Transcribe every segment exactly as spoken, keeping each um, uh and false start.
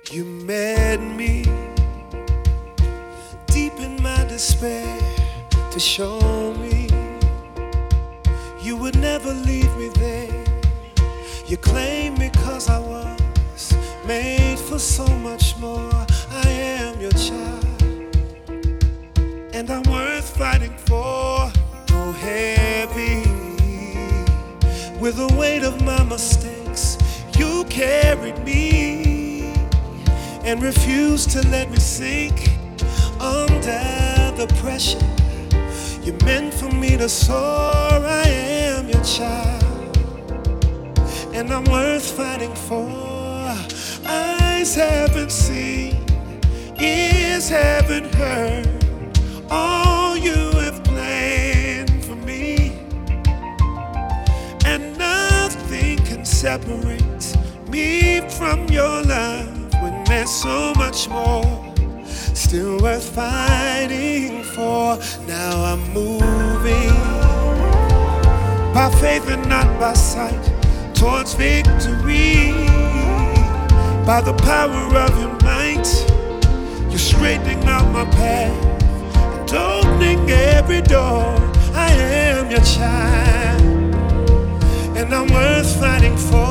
You met me deep in my despair to show me you would never leave me there. You claimed me 'cause I was made for so much more. I am your child, and I'm worth fighting for. Oh, heavy with the weight of my mistakes, you carried me and refused to let me sink under the pressure. You meant for me to soar. I am your child, and I'm worth fighting for. Eyes haven't seen, ears haven't heard all you have planned for me, and nothing can separate me from your love when there's so much more still worth fighting for. Now I'm moving by faith and not by sight towards victory. By the power of your might, you're straightening out my path and opening every door. I am your child, and I'm worth fighting for.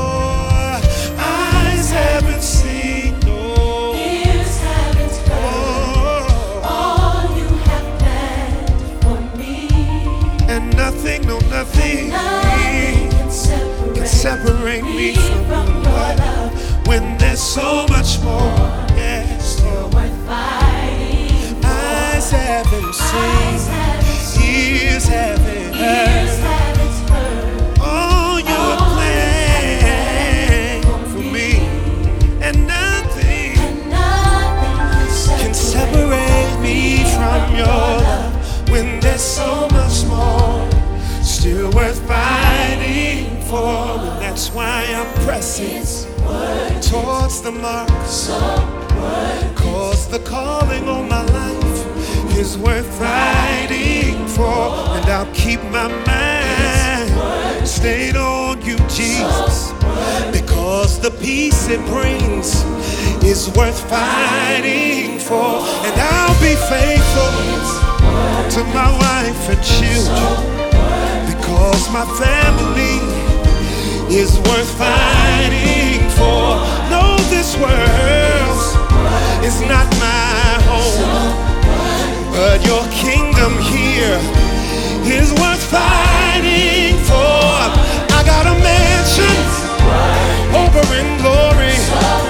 Eyes haven't seen, no. Ears haven't heard oh. all you have planned for me. And nothing, no nothing, and nothing can separate, can separate me from, from your love. When there's so much more, yes, still worth fighting for. Eyes haven't seen, Eyes haven't seen, ears haven't heard, ears haven't heard all you have planned for me, and nothing, and nothing can separate me from your love. When there's so much more still worth fighting for, and that's why I'm pressing towards the mark, so cause the calling on my life is worth fighting for. And I'll keep my mind stayed on you, Jesus, because the peace it brings is worth fighting for. And I'll be faithful to my wife and children, because my family is worth fighting for. No, this world is not my home, but your kingdom here is worth fighting for. I got a mansion over in glory,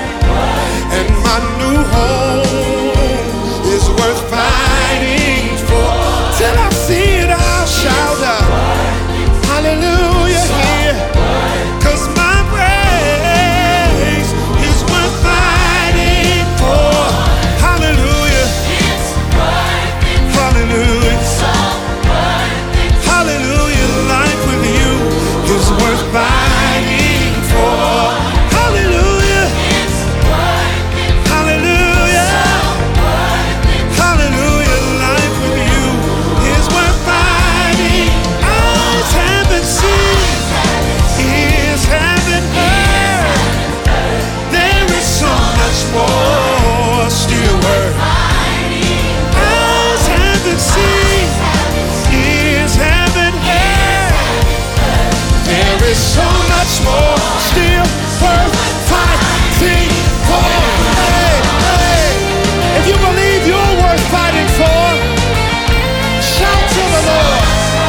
and my new home is worth fighting for. Till I see it, I'll shout out hallelujah here, 'cause my praise is worth fighting for. Hallelujah, hallelujah, hallelujah. Life with you is worth fighting for. Hallelujah, hallelujah, hallelujah. Life with you is worth fighting. Eyes haven't seen, ears haven't heard. There is so much more still worth. Eyes haven't seen, ears haven't heard. There is so much more still worth fighting for. Hey, hey. If you believe you're worth fighting for, shout to the Lord.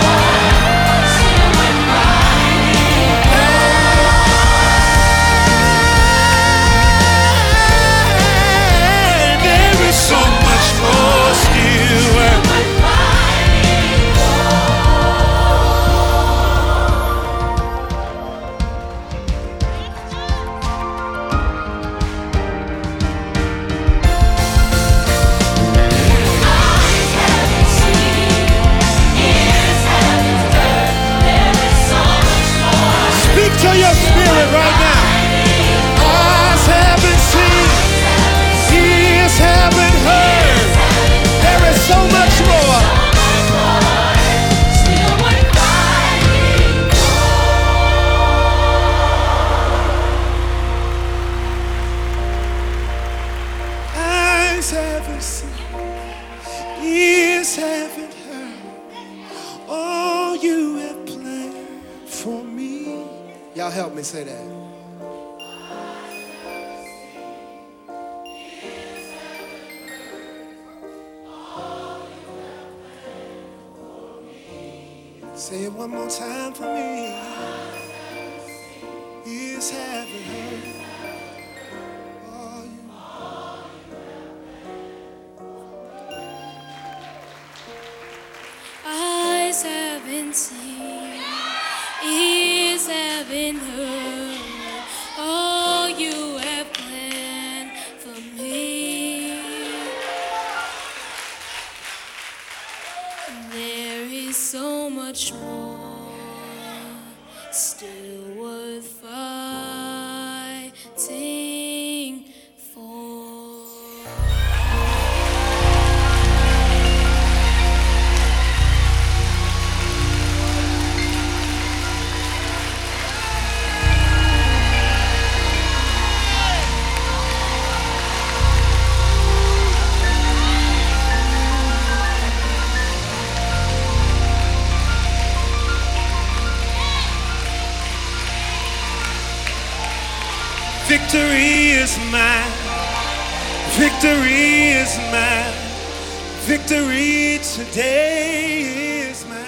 There is so much more still worth. Speak to your spirit right now. Eyes haven't seen, ears haven't heard. There is so much more. still worth fighting for. Y'all help me say that. Say it one more time for me. Ears haven't heard all you. Eyes haven't seen, ears haven't heard all you have planned for me. There is so much more still worth fighting for. Victory is mine. Victory is mine. Victory today is mine.